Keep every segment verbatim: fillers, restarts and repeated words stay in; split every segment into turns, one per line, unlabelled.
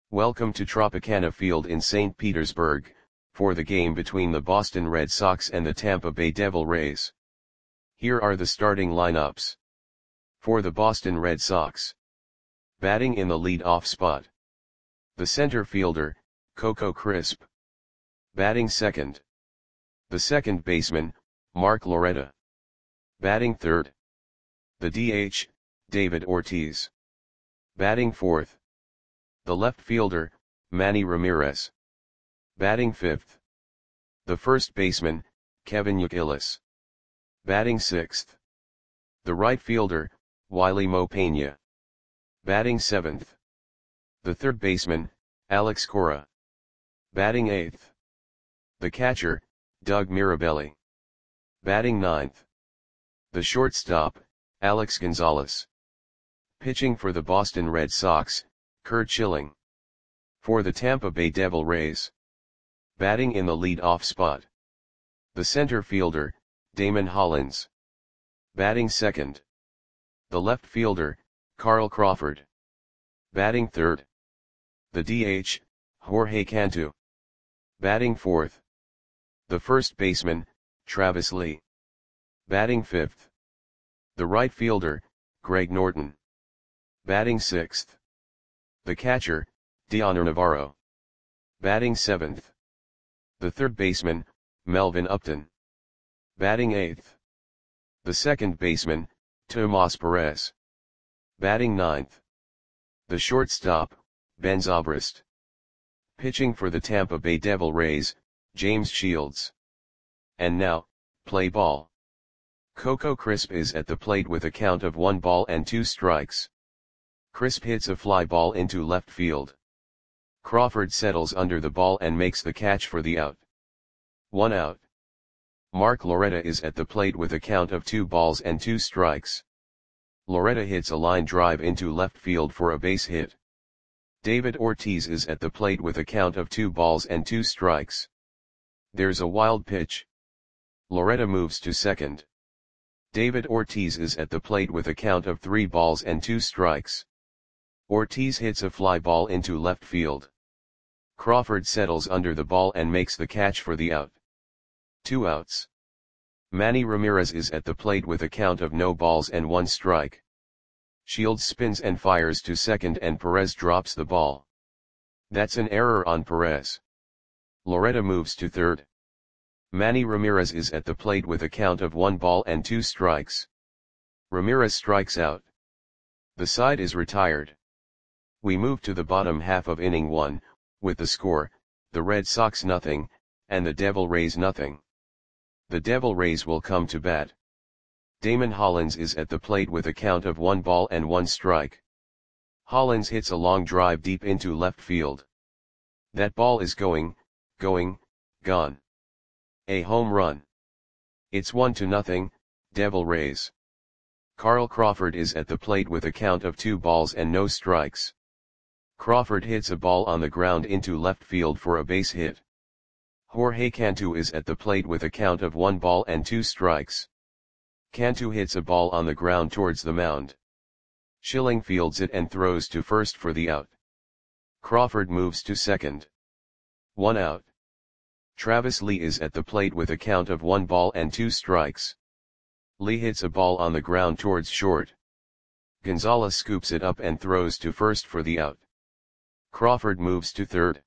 Welcome to Tropicana Field in Saint Petersburg, for the game between the Boston Red Sox and the Tampa Bay Devil Rays. Here are the starting lineups. For the Boston Red Sox. Batting in the lead-off spot. The center fielder, Coco Crisp. Batting second. The second baseman, Mark Loretta. Batting third. The D H, David Ortiz. Batting fourth. The left fielder, Manny Ramirez. Batting fifth. The first baseman, Kevin Youkilis. Batting sixth. The right fielder, Wiley Mo Pena. Batting seventh. The third baseman, Alex Cora. Batting eighth. The catcher, Doug Mirabelli. Batting ninth. The shortstop, Alex Gonzalez. Pitching for the Boston Red Sox, Curt Schilling. For the Tampa Bay Devil Rays. Batting in the lead-off spot. The center fielder, Damon Hollins. Batting second. The left fielder, Carl Crawford. Batting third. The D H, Jorge Cantu. Batting fourth. The first baseman, Travis Lee. Batting fifth. The right fielder, Greg Norton. Batting sixth. The catcher, Dioner Navarro. Batting seventh. The third baseman, Melvin Upton. Batting eighth. The second baseman, Tomas Perez. Batting ninth. The shortstop, Ben Zobrist. Pitching for the Tampa Bay Devil Rays, James Shields. And now, play ball. Coco Crisp is at the plate with a count of one ball and two strikes. Crisp hits a fly ball into left field. Crawford settles under the ball and makes the catch for the out. One out. Mark Loretta is at the plate with a count of two balls and two strikes. Loretta hits a line drive into left field for a base hit. David Ortiz is at the plate with a count of two balls and two strikes. There's a wild pitch. Loretta moves to second. David Ortiz is at the plate with a count of three balls and two strikes. Ortiz hits a fly ball into left field. Crawford settles under the ball and makes the catch for the out. Two outs. Manny Ramirez is at the plate with a count of no balls and one strike. Shields spins and fires to second and Perez drops the ball. That's an error on Perez. Loretta moves to third. Manny Ramirez is at the plate with a count of one ball and two strikes. Ramirez strikes out. The side is retired. We move to the bottom half of inning one, with the score, the Red Sox nothing, and the Devil Rays nothing. The Devil Rays will come to bat. Damon Hollins is at the plate with a count of one ball and one strike. Hollins hits a long drive deep into left field. That ball is going, going, gone. A home run. It's one to nothing, Devil Rays. Carl Crawford is at the plate with a count of two balls and no strikes. Crawford hits a ball on the ground into left field for a base hit. Jorge Cantu is at the plate with a count of one ball and two strikes. Cantu hits a ball on the ground towards the mound. Schilling fields it and throws to first for the out. Crawford moves to second. One out. Travis Lee is at the plate with a count of one ball and two strikes. Lee hits a ball on the ground towards short. Gonzalez scoops it up and throws to first for the out. Crawford moves to third.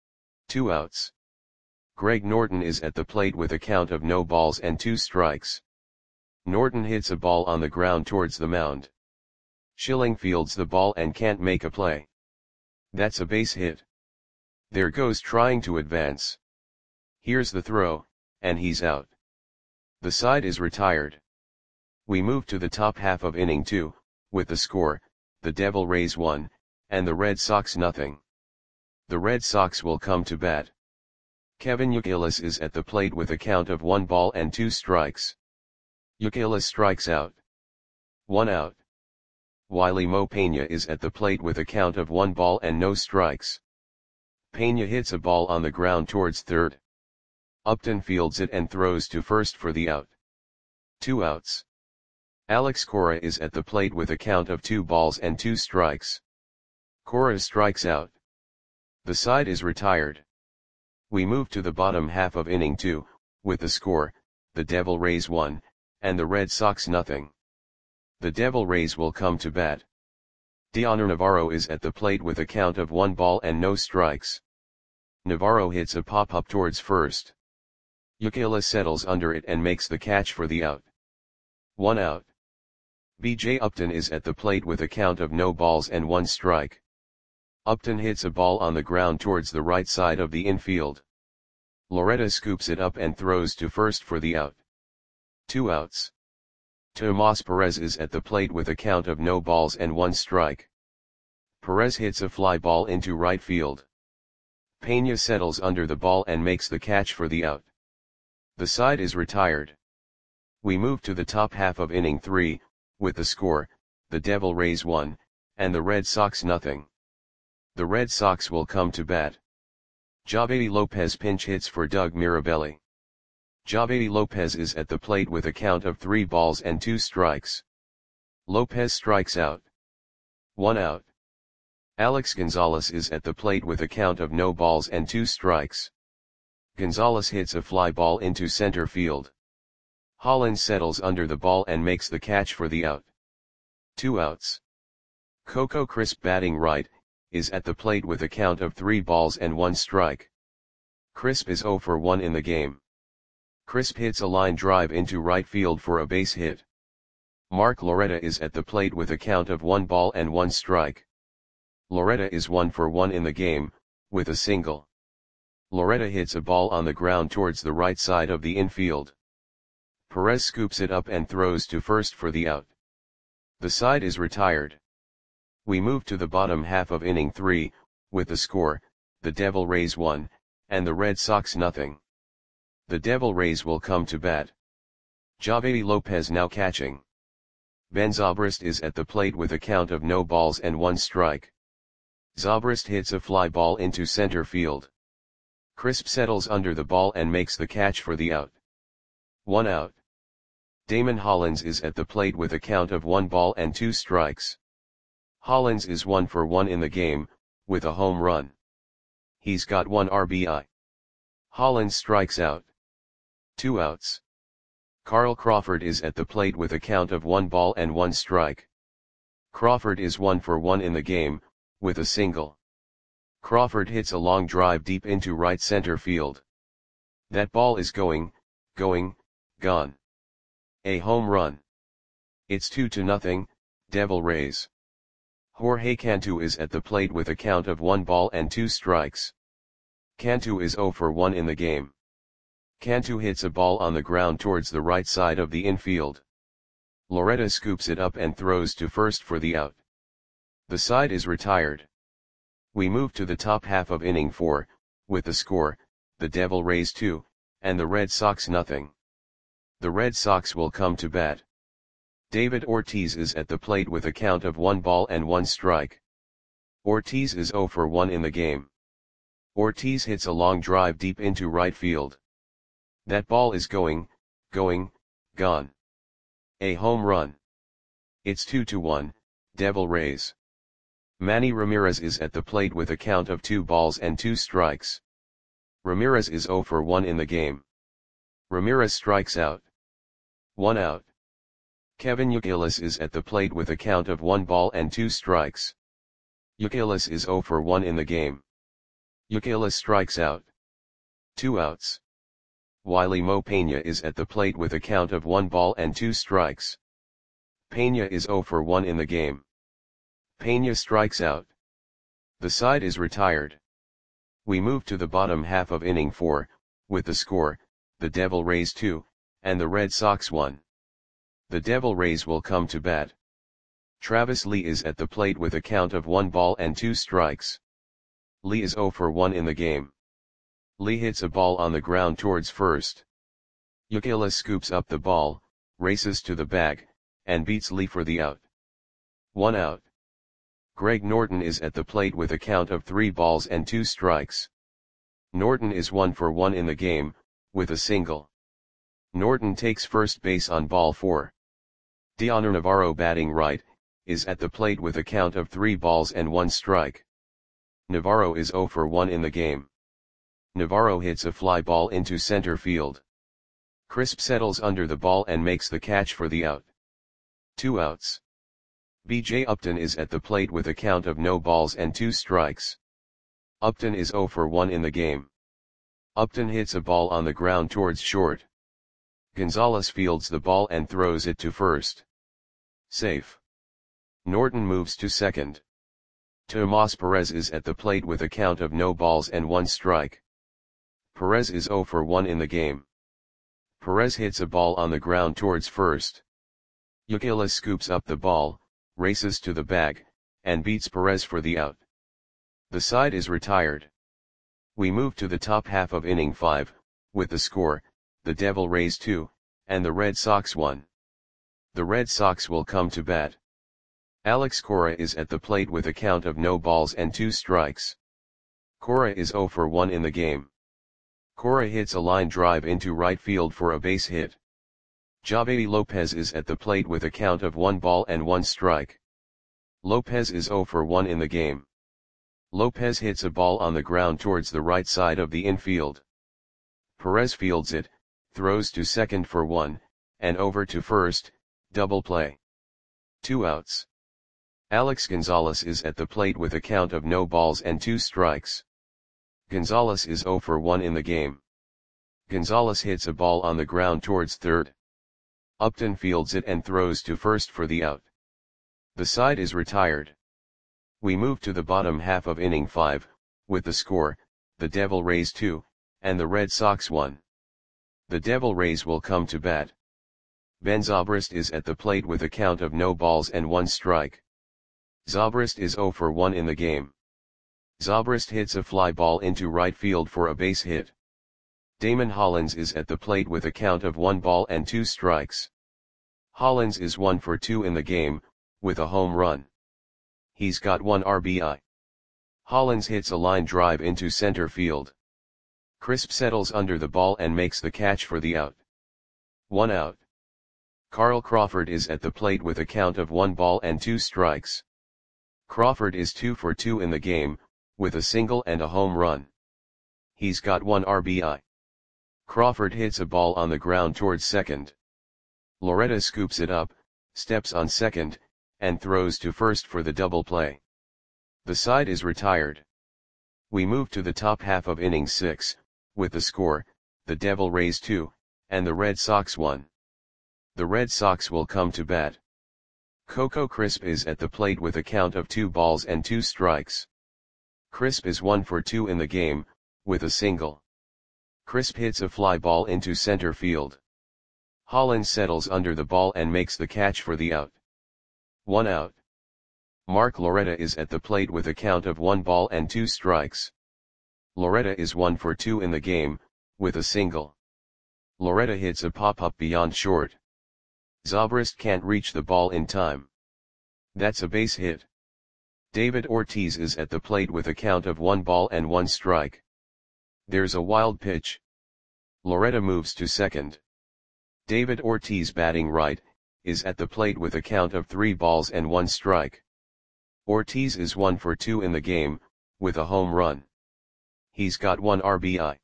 Two outs. Greg Norton is at the plate with a count of no balls and two strikes. Norton hits a ball on the ground towards the mound. Schilling fields the ball and can't make a play. That's a base hit. There goes trying to advance. Here's the throw, and he's out. The side is retired. We move to the top half of inning two, with the score, the Devil Rays one, and the Red Sox nothing. The Red Sox will come to bat. Kevin Youkilis is at the plate with a count of one ball and two strikes. Youkilis strikes out. One out. Wiley Mo Pena is at the plate with a count of one ball and no strikes. Pena hits a ball on the ground towards third. Upton fields it and throws to first for the out. Two outs. Alex Cora is at the plate with a count of two balls and two strikes. Cora strikes out. The side is retired. We move to the bottom half of inning two, with the score, the Devil Rays one, and the Red Sox nothing. The Devil Rays will come to bat. Dioner Navarro is at the plate with a count of one ball and no strikes. Navarro hits a pop-up towards first. Ucayla settles under it and makes the catch for the out. One out. B J Upton is at the plate with a count of no balls and one strike. Upton hits a ball on the ground towards the right side of the infield. Loretta scoops it up and throws to first for the out. Two outs. Tomas Perez is at the plate with a count of no balls and one strike. Perez hits a fly ball into right field. Pena settles under the ball and makes the catch for the out. The side is retired. We move to the top half of inning three, with the score, the Devil Rays one, and the Red Sox nothing. The Red Sox will come to bat. Javedi Lopez pinch hits for Doug Mirabelli. Javedi Lopez is at the plate with a count of three balls and two strikes. Lopez strikes out. One out. Alex Gonzalez is at the plate with a count of no balls and two strikes. Gonzalez hits a fly ball into center field. Hollins settles under the ball and makes the catch for the out. Two outs. Coco Crisp batting right, is at the plate with a count of three balls and one strike. Crisp is zero for one in the game. Crisp hits a line drive into right field for a base hit. Mark Loretta is at the plate with a count of one ball and one strike. Loretta is one for one in the game, with a single. Loretta hits a ball on the ground towards the right side of the infield. Perez scoops it up and throws to first for the out. The side is retired. We move to the bottom half of inning three, with the score, the Devil Rays one, and the Red Sox nothing. The Devil Rays will come to bat. Javedi Lopez now catching. Ben Zobrist is at the plate with a count of no balls and one strike. Zobrist hits a fly ball into center field. Crisp settles under the ball and makes the catch for the out. One out. Damon Hollins is at the plate with a count of one ball and two strikes. Hollins is one for one in the game, with a home run. He's got one R B I. Hollins strikes out. Two outs. Carl Crawford is at the plate with a count of one ball and one strike. Crawford is one for one in the game, with a single. Crawford hits a long drive deep into right center field. That ball is going, going, gone. A home run. It's two to nothing, Devil Rays. Jorge Cantu is at the plate with a count of one ball and two strikes. Cantu is zero for one in the game. Cantu hits a ball on the ground towards the right side of the infield. Loretta scoops it up and throws to first for the out. The side is retired. We move to the top half of inning four, with the score, the Devil Rays two, and the Red Sox nothing. The Red Sox will come to bat. David Ortiz is at the plate with a count of one ball and one strike. Ortiz is zero for one in the game. Ortiz hits a long drive deep into right field. That ball is going, going, gone. A home run. It's two to one, Devil Rays. Manny Ramirez is at the plate with a count of two balls and two strikes. Ramirez is zero for one in the game. Ramirez strikes out. One out. Kevin Youkilis is at the plate with a count of one ball and two strikes. Youkilis is zero for one in the game. Youkilis strikes out. Two outs. Wiley Mo Pena is at the plate with a count of one ball and two strikes. Pena is zero for one in the game. Pena strikes out. The side is retired. We move to the bottom half of inning four, with the score, the Devil Rays two, and the Red Sox one. The Devil Rays will come to bat. Travis Lee is at the plate with a count of one ball and two strikes. Lee is zero for one in the game. Lee hits a ball on the ground towards first. Youkilis scoops up the ball, races to the bag, and beats Lee for the out. One out. Greg Norton is at the plate with a count of three balls and two strikes. Norton is one for one in the game, with a single. Norton takes first base on ball four. Dioner Navarro batting right, is at the plate with a count of three balls and one strike. Navarro is zero for one in the game. Navarro hits a fly ball into center field. Crisp settles under the ball and makes the catch for the out. Two outs. B J Upton is at the plate with a count of no balls and two strikes. Upton is zero for one in the game. Upton hits a ball on the ground towards short. Gonzalez fields the ball and throws it to first. Safe. Norton moves to second. Tomas Perez is at the plate with a count of no balls and one strike. Perez is zero for one in the game. Perez hits a ball on the ground towards first. Youkilis scoops up the ball, races to the bag, and beats Perez for the out. The side is retired. We move to the top half of inning five, with the score, the Devil Rays two, and the Red Sox one. The Red Sox will come to bat. Alex Cora is at the plate with a count of no balls and two strikes. Cora is zero for one in the game. Cora hits a line drive into right field for a base hit. Javi Lopez is at the plate with a count of one ball and one strike. Lopez is zero for one in the game. Lopez hits a ball on the ground towards the right side of the infield. Perez fields it, throws to second for one, and over to first, double play. Two outs. Alex Gonzalez is at the plate with a count of no balls and two strikes. Gonzalez is zero for one in the game. Gonzalez hits a ball on the ground towards third. Upton fields it and throws to first for the out. The side is retired. We move to the bottom half of inning five, with the score, the Devil Rays two, and the Red Sox one. The Devil Rays will come to bat. Ben Zobrist is at the plate with a count of no balls and one strike. Zobrist is zero for one in the game. Zobrist hits a fly ball into right field for a base hit. Damon Hollins is at the plate with a count of one ball and two strikes. Hollins is one for two in the game, with a home run. He's got one R B I. Hollins hits a line drive into center field. Crisp settles under the ball and makes the catch for the out. One out. Carl Crawford is at the plate with a count of one ball and two strikes. Crawford is two for two in the game, with a single and a home run. He's got one R B I. Crawford hits a ball on the ground towards second. Loretta scoops it up, steps on second, and throws to first for the double play. The side is retired. We move to the top half of inning six, with the score, the Devil Rays two, and the Red Sox one. The Red Sox will come to bat. Coco Crisp is at the plate with a count of two balls and two strikes. Crisp is one for two in the game, with a single. Crisp hits a fly ball into center field. Hollins settles under the ball and makes the catch for the out. One out. Mark Loretta is at the plate with a count of one ball and two strikes. Loretta is one for two in the game, with a single. Loretta hits a pop-up beyond short. Zobrist can't reach the ball in time. That's a base hit. David Ortiz is at the plate with a count of one ball and one strike. There's a wild pitch. Loretta moves to second. David Ortiz, batting right, is at the plate with a count of three balls and one strike. Ortiz is one for two in the game, with a home run. He's got one R B I.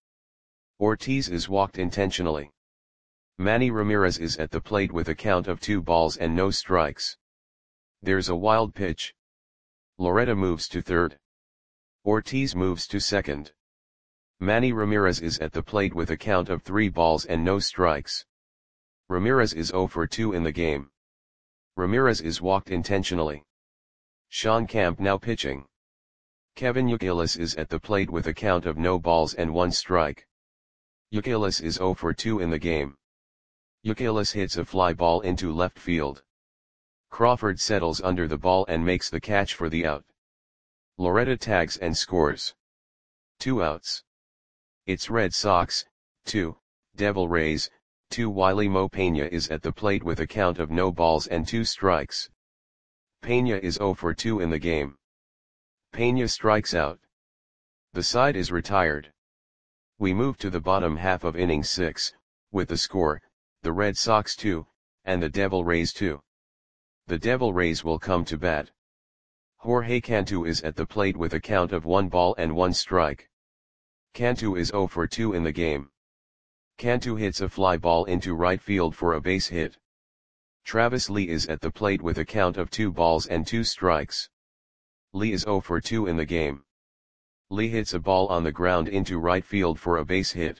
Ortiz is walked intentionally. Manny Ramirez is at the plate with a count of two balls and no strikes. There's a wild pitch. Loretta moves to third. Ortiz moves to second. Manny Ramirez is at the plate with a count of three balls and no strikes. Ramirez is zero for two in the game. Ramirez is walked intentionally. Sean Camp now pitching. Kevin Youkilis is at the plate with a count of no balls and one strike. Youkilis is zero for two in the game. Youkilis hits a fly ball into left field. Crawford settles under the ball and makes the catch for the out. Loretta tags and scores. Two outs. It's Red Sox, two, Devil Rays, two. Wiley Mo Pena is at the plate with a count of no balls and two strikes. Pena is zero for two in the game. Pena strikes out. The side is retired. We move to the bottom half of inning six, with the score, the Red Sox two, and the Devil Rays two. The Devil Rays will come to bat. Jorge Cantu is at the plate with a count of one ball and one strike. Cantu is zero for two in the game. Cantu hits a fly ball into right field for a base hit. Travis Lee is at the plate with a count of two balls and two strikes. Lee is zero for two in the game. Lee hits a ball on the ground into right field for a base hit.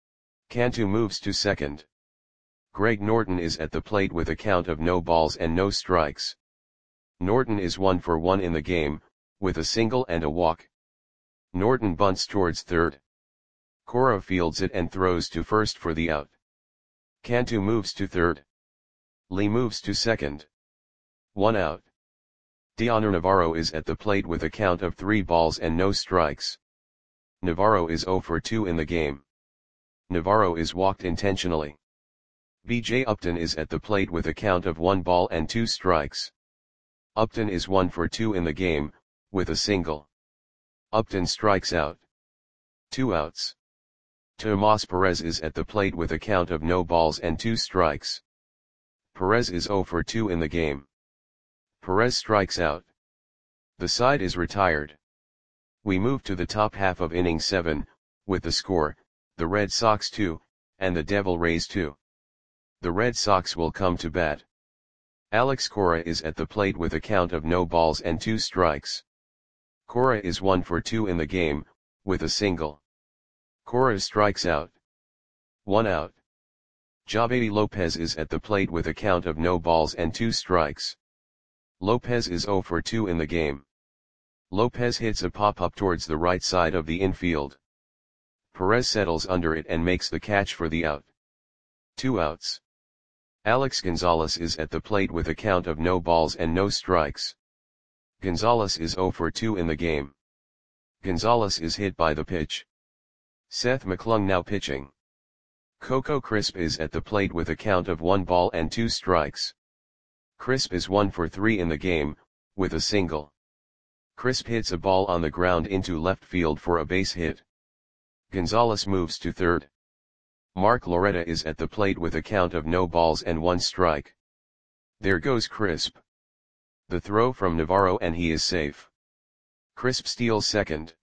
Cantu moves to second. Greg Norton is at the plate with a count of no balls and no strikes. Norton is one for one in the game, with a single and a walk. Norton bunts towards third. Cora fields it and throws to first for the out. Cantu moves to third. Lee moves to second. One out. Dioner Navarro is at the plate with a count of three balls and no strikes. Navarro is zero for two in the game. Navarro is walked intentionally. B J Upton is at the plate with a count of one ball and two strikes. Upton is one for two in the game, with a single. Upton strikes out. Two outs. Tomas Perez is at the plate with a count of no balls and two strikes. Perez is zero for two in the game. Perez strikes out. The side is retired. We move to the top half of inning seven, with the score, the Red Sox two, and the Devil Rays two. The Red Sox will come to bat. Alex Cora is at the plate with a count of no balls and two strikes. Cora is one for two in the game, with a single. Cora strikes out. One out. Javedi Lopez is at the plate with a count of no balls and two strikes. Lopez is zero for two in the game. Lopez hits a pop-up towards the right side of the infield. Perez settles under it and makes the catch for the out. Two outs. Alex Gonzalez is at the plate with a count of no balls and no strikes. Gonzalez is zero for two in the game. Gonzalez is hit by the pitch. Seth McClung now pitching. Coco Crisp is at the plate with a count of one ball and two strikes. Crisp is one for three in the game, with a single. Crisp hits a ball on the ground into left field for a base hit. Gonzalez moves to third. Mark Loretta is at the plate with a count of no balls and one strike. There goes Crisp. The throw from Navarro and he is safe. Crisp steals second.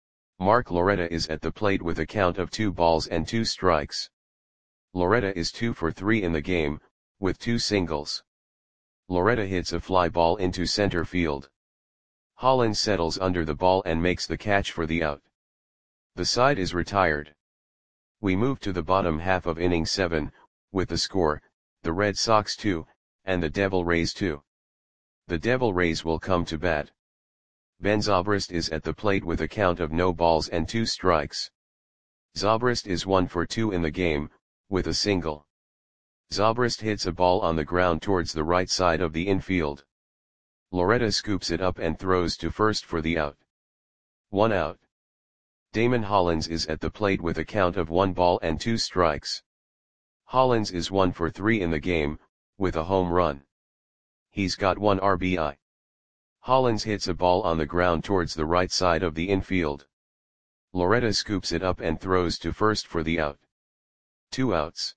Mark Loretta is at the plate with a count of two balls and two strikes. Loretta is two for three in the game, with two singles. Loretta hits a fly ball into center field. Hollins settles under the ball and makes the catch for the out. The side is retired. We move to the bottom half of inning seven, with the score, the Red Sox two, and the Devil Rays two. The Devil Rays will come to bat. Ben Zobrist is at the plate with a count of no balls and two strikes. Zobrist is one for two in the game, with a single. Zobrist hits a ball on the ground towards the right side of the infield. Loretta scoops it up and throws to first for the out. One out. Damon Hollins is at the plate with a count of one ball and two strikes. Hollins is one for three in the game, with a home run. He's got one R B I. Hollins hits a ball on the ground towards the right side of the infield. Loretta scoops it up and throws to first for the out. Two outs.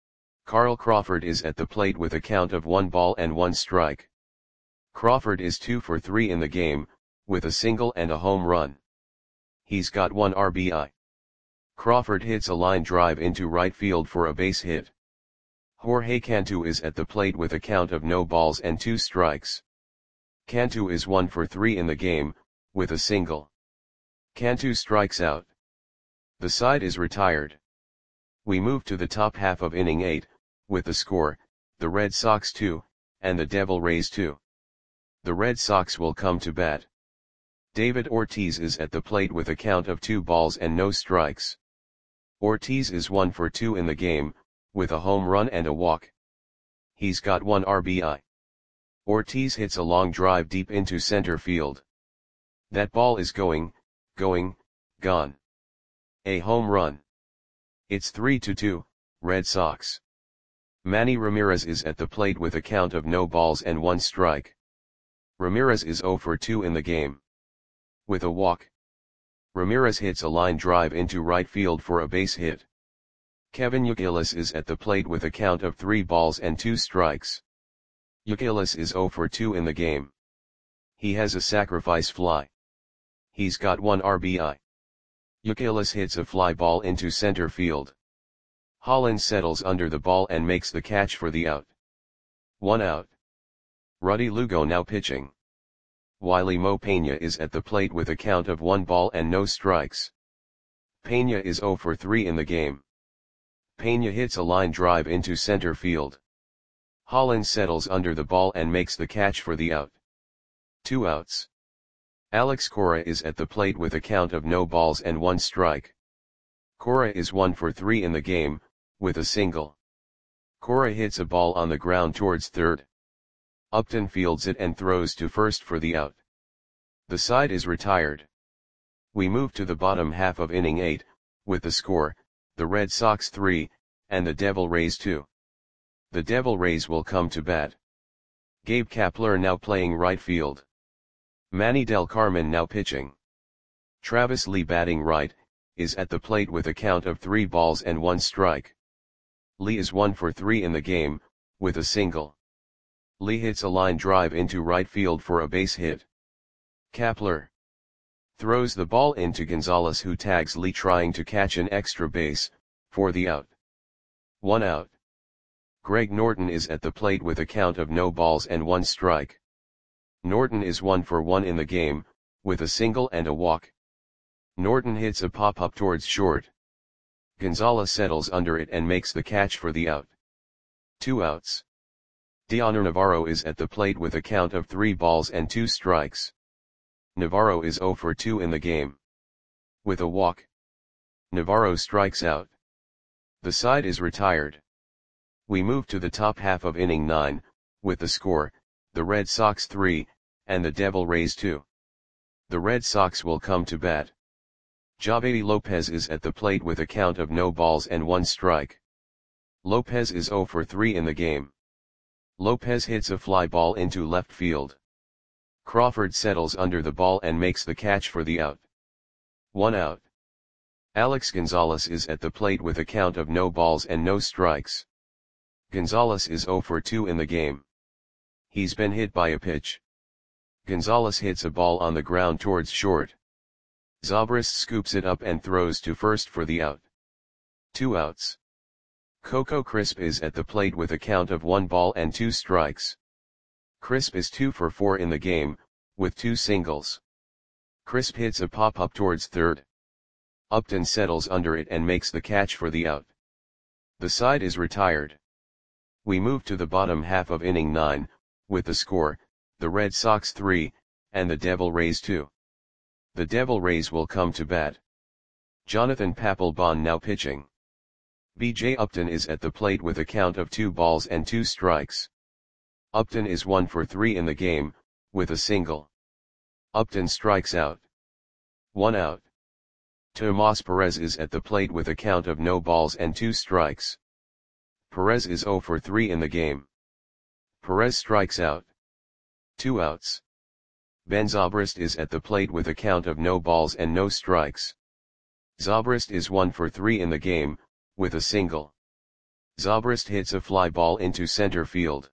Carl Crawford is at the plate with a count of one ball and one strike. Crawford is two for three in the game, with a single and a home run. He's got one R B I. Crawford hits a line drive into right field for a base hit. Jorge Cantu is at the plate with a count of no balls and two strikes. Cantu is one for three in the game, with a single. Cantu strikes out. The side is retired. We move to the top half of inning eight, with the score, the Red Sox two, and the Devil Rays two. The Red Sox will come to bat. David Ortiz is at the plate with a count of two balls and no strikes. Ortiz is one for two in the game, with a home run and a walk. He's got one R B I. Ortiz hits a long drive deep into center field. That ball is going, going, gone. A home run. It's three to two, Red Sox. Manny Ramirez is at the plate with a count of no balls and one strike. Ramirez is zero for two in the game. With a walk. Ramirez hits a line drive into right field for a base hit. Kevin Youkilis is at the plate with a count of three balls and two strikes. Youkilis is zero for two in the game. He has a sacrifice fly. He's got one R B I. Youkilis hits a fly ball into center field. Holland settles under the ball and makes the catch for the out. One out. Ruddy Lugo now pitching. Wiley Mo Peña is at the plate with a count of one ball and no strikes. Peña is zero for three in the game. Peña hits a line drive into center field. Holland settles under the ball and makes the catch for the out. Two outs. Alex Cora is at the plate with a count of no balls and one strike. Cora is one for three in the game, with a single. Cora hits a ball on the ground towards third. Upton fields it and throws to first for the out. The side is retired. We move to the bottom half of inning eight, with the score, the Red Sox three, and the Devil Rays two. The Devil Rays will come to bat. Gabe Kapler now playing right field. Manny Del Carmen now pitching. Travis Lee batting right, is at the plate with a count of three balls and one strike. Lee is one for three in the game, with a single. Lee hits a line drive into right field for a base hit. Kapler throws the ball into Gonzalez, who tags Lee trying to catch an extra base, for the out. One out. Greg Norton is at the plate with a count of no balls and one strike. Norton is one for one in the game, with a single and a walk. Norton hits a pop-up towards short. Gonzalez settles under it and makes the catch for the out. Two outs. Dioner Navarro is at the plate with a count of three balls and two strikes. Navarro is zero for two in the game. With a walk. Navarro strikes out. The side is retired. We move to the top half of inning nine, with the score, the Red Sox three, and the Devil Rays two. The Red Sox will come to bat. Javedi Lopez is at the plate with a count of no balls and one strike. Lopez is zero for three in the game. Lopez hits a fly ball into left field. Crawford settles under the ball and makes the catch for the out. One out. Alex Gonzalez is at the plate with a count of no balls and no strikes. Gonzalez is zero for two in the game. He's been hit by a pitch. Gonzalez hits a ball on the ground towards short. Zobrist scoops it up and throws to first for the out. Two outs. Coco Crisp is at the plate with a count of one ball and two strikes. Crisp is two for four in the game, with two singles. Crisp hits a pop-up towards third. Upton settles under it and makes the catch for the out. The side is retired. We move to the bottom half of inning nine, with the score, the Red Sox three, and the Devil Rays two. The Devil Rays will come to bat. Jonathan Papelbon now pitching. B J Upton is at the plate with a count of two balls and two strikes. Upton is one for three in the game, with a single. Upton strikes out. One out. Tomas Perez is at the plate with a count of no balls and two strikes. Perez is zero for three in the game. Perez strikes out. Two outs. Ben Zobrist is at the plate with a count of no balls and no strikes. Zobrist is one for three in the game, with a single. Zobrist hits a fly ball into center field.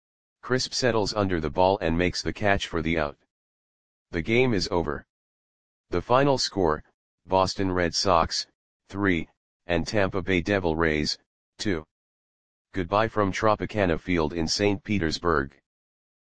Crisp settles under the ball and makes the catch for the out. The game is over. The final score, Boston Red Sox, three, and Tampa Bay Devil Rays, two. Goodbye from Tropicana Field in Saint Petersburg.